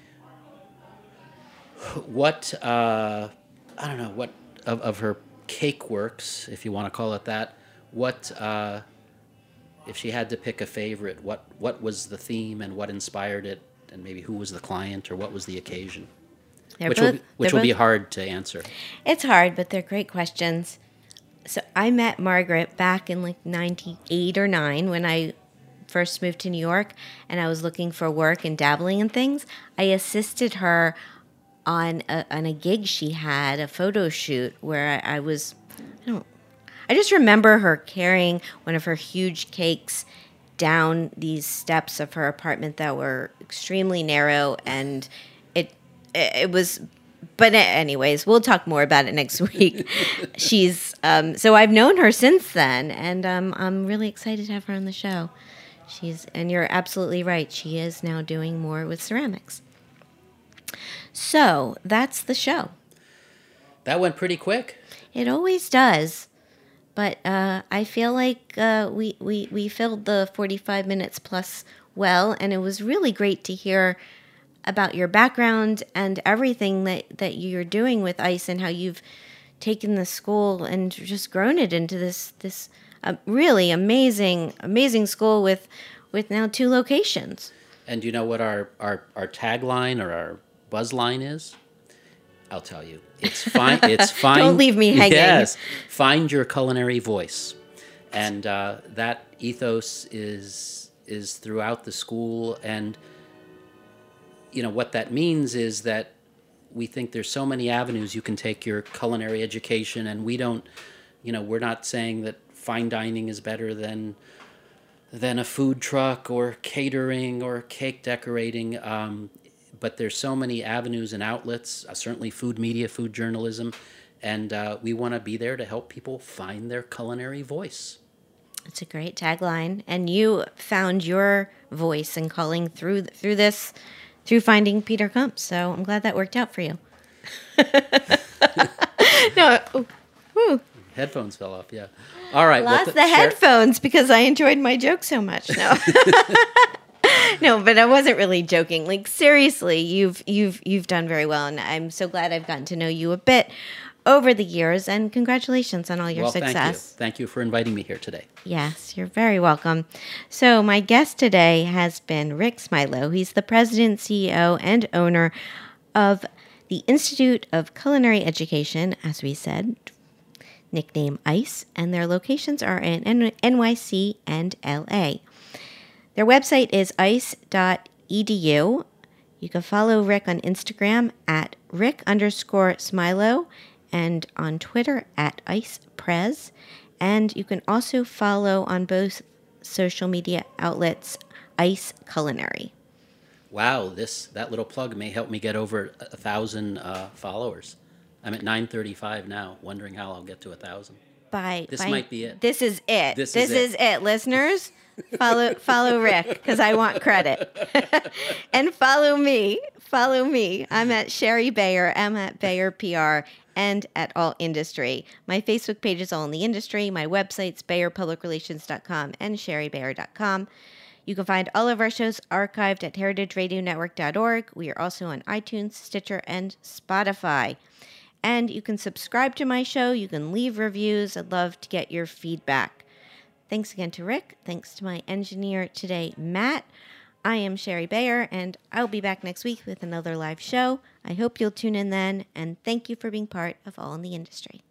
what, uh, I don't know, what of, of her cake works, if you want to call it that, what, uh, if she had to pick a favorite, what, what was the theme and what inspired it, and maybe who was the client or what was the occasion? They're which both, will, be, which will both, be hard to answer. It's hard, but they're great questions. So I met Margaret back in like ninety-eight or nine when I first moved to New York, and I was looking for work and dabbling in things. I assisted her on a, on a gig she had, a photo shoot where I, I was, I don't, I just remember her carrying one of her huge cakes down these steps of her apartment that were extremely narrow, and it it was. But anyways, we'll talk more about it next week. She's um, so I've known her since then, and um, I'm really excited to have her on the show. She's and you're absolutely right. She is now doing more with ceramics. So that's the show. That went pretty quick. It always does, but uh, I feel like uh, we we we filled the forty-five minutes plus well, and it was really great to hear about your background and everything that, that you're doing with ICE and how you've taken the school and just grown it into this this uh, really amazing amazing school with with now two locations. And do you know what our, our, our tagline or our buzz line is? I'll tell you. It's fine. It's fine. Don't leave me hanging. Yes. Find your culinary voice. And uh, that ethos is is throughout the school. And you know, what that means is that we think there's so many avenues you can take your culinary education, and we don't, you know, we're not saying that fine dining is better than than a food truck or catering or cake decorating, um, but there's so many avenues and outlets, uh, certainly food media, food journalism, and uh, we want to be there to help people find their culinary voice. It's a great tagline, and you found your voice and calling through through this through finding Peter Kump, so I'm glad that worked out for you. no, ooh, ooh. Headphones fell off, yeah. All right. Lost well, th- the share- headphones because I enjoyed my joke so much. No, no, but I wasn't really joking. Like seriously, you've you've you've done very well, and I'm so glad I've gotten to know you a bit over the years. And congratulations on all your well, success. Thank you. Thank you for inviting me here today. Yes, you're very welcome. So my guest today has been Rick Smilo. He's the president, C E O, and owner of the Institute of Culinary Education, as we said, nicknamed ICE, and their locations are in N Y C and L A. Their website is ice dot e d u. You can follow Rick on Instagram at Rick underscore Smilo and on Twitter at IcePrez. And you can also follow on both social media outlets, ICE Culinary. Wow, this that little plug may help me get over a thousand uh, followers. I'm at nine thirty-five now, wondering how I'll get to a thousand. by This by- might be it. This is it. This This, is is, it. it. Listeners. Follow follow Rick because I want credit. And follow me. Follow me. I'm at Sherry Bayer. I'm at Bayer P R and at All Industry. My Facebook page is All in the Industry. My website's bayer public relations dot com and sherry bayer dot com. You can find all of our shows archived at heritage radio network dot org. We are also on iTunes, Stitcher, and Spotify. And you can subscribe to my show. You can leave reviews. I'd love to get your feedback. Thanks again to Rick. Thanks to my engineer today, Matt. I am Sherry Bayer, and I'll be back next week with another live show. I hope you'll tune in then, and thank you for being part of All in the Industry.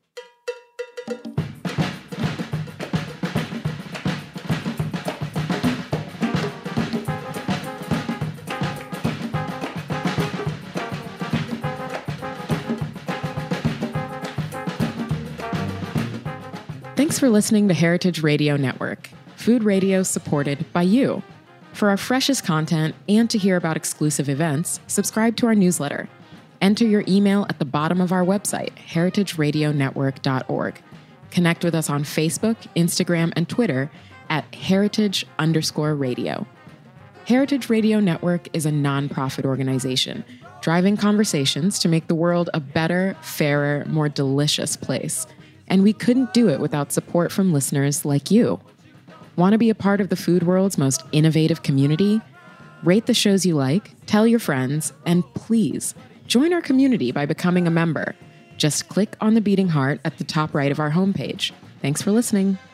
Thanks for listening to Heritage Radio Network, food radio supported by you. For our freshest content and to hear about exclusive events, subscribe to our newsletter. Enter your email at the bottom of our website, heritage radio network dot org. Connect with us on Facebook, Instagram, and Twitter at heritage underscore radio. Heritage Radio Network is a nonprofit organization driving conversations to make the world a better, fairer, more delicious place. And we couldn't do it without support from listeners like you. Want to be a part of the food world's most innovative community? Rate the shows you like, tell your friends, and please join our community by becoming a member. Just click on the beating heart at the top right of our homepage. Thanks for listening.